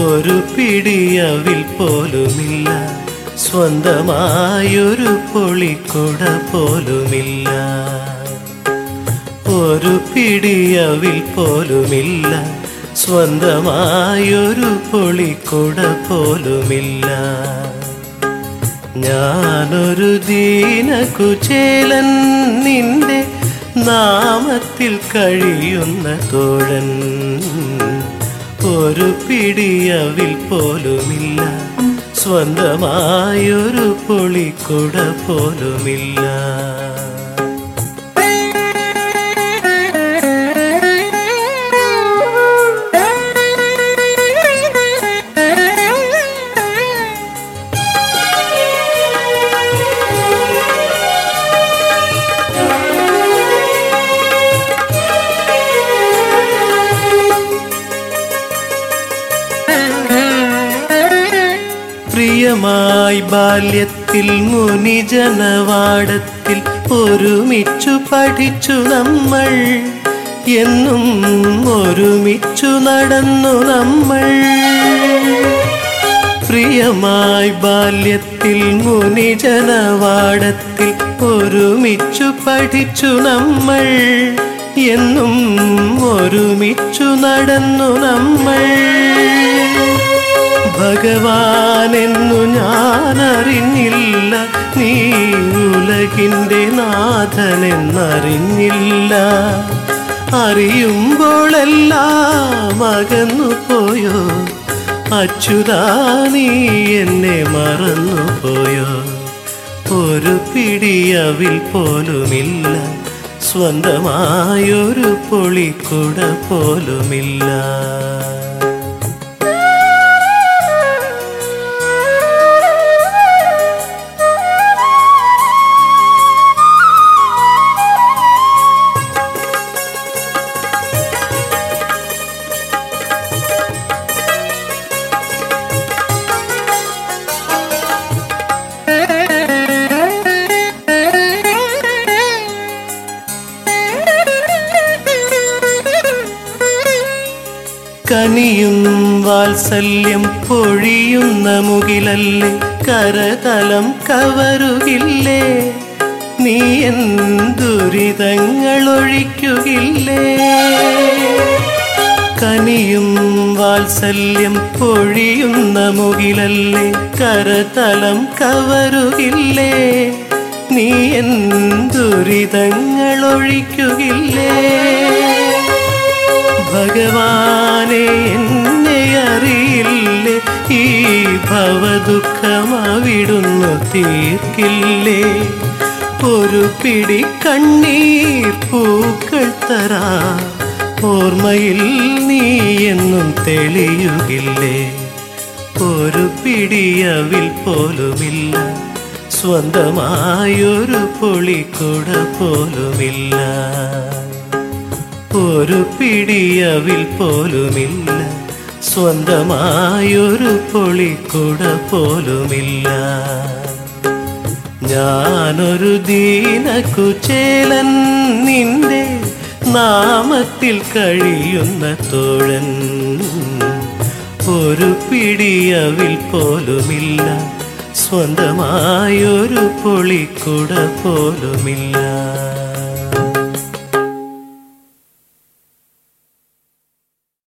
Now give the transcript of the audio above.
ഒരു പിടിയവിൽ പോലുമില്ല, സ്വന്തമായൊരു പൊളിക്കുട പോലുമില്ല. ഒരു പിടിയവിൽ പോലുമില്ല, സ്വന്തമായൊരു പൊളിക്കുട പോലുമില്ല. ഞാനൊരു ദീനകുചേലൻ, നിന്റെ നാമത്തിൽ കഴിയുന്ന തോഴൻ. ഒരു പിടിയവിൽ പോലുമില്ല, സ്വന്തമായൊരു പൊളിക്കുട പോലുമില്ല. പ്രിയമായി ബാല്യത്തിൽ മുനിജനവാടത്തിൽ ഒരുമിച്ചു പഠിച്ചു നമ്മൾ, എന്നും ഒരുമിച്ചു നടന്നു നമ്മൾ. പ്രിയമായി ബാല്യത്തിൽ മുനിജനവാടത്തിൽ ഒരുമിച്ചു പഠിച്ചു നമ്മൾ, എന്നും ഒരുമിച്ചു നടന്നു നമ്മൾ. ഭഗവാനെന്നു ഞാനറിഞ്ഞില്ല, നീ ഉലകിൻ്റെ നാഥനെന്നറിഞ്ഞില്ല. അറിയുമ്പോഴെല്ലാം അകന്നു പോയോ അച്യുതാ, നീ എന്നെ മറന്നു പോയോ. ഒരു പിടിയവിൽ പോലുമില്ല, സ്വന്തമായൊരു പൊളിക്കുട പോലുമില്ല. കനിയും വാത്സല്യം പൊഴിയുന്ന മുകിലല്ലേ, കരതലം കവരുകില്ലേ, നീ എൻ ദുരിതങ്ങൾ ഒഴിക്കുകില്ലേ. കനിയും വാത്സല്യം പൊഴിയുന്ന മുകിലല്ലേ, കരതലം കവരുകില്ലേ, നീ എൻ ദുരിതങ്ങൾ ഒഴിക്കുകില്ലേ. ഭഗവാനെ എന്നെ അറിയില്ലേ, ഈ ഭവദുഃഖമവിടുന്നു തീർക്കില്ലേ. ഒരു പിടി കണ്ണീർ പൂക്കൾ തരാ, ഓർമ്മയിൽ നീ എന്നും തെളിയുകില്ലേ. ഒരു പിടിയവിൽ പോലുമില്ല, സ്വന്തമായൊരു പൊളിക്കുട പോലുമില്ല. ഒരു പിടിയവിൽ പോലുമില്ല, സ്വന്തമായൊരു പൊളിക്കുട പോലുമില്ല. ഞാനൊരു ദീനകുചേലൻ, നിന്റെ നാമത്തിൽ കഴിയുന്ന തോഴൻ. ഒരു പിടിയവിൽ പോലുമില്ല, സ്വന്തമായൊരു പൊളിക്കുട പോലുമില്ല.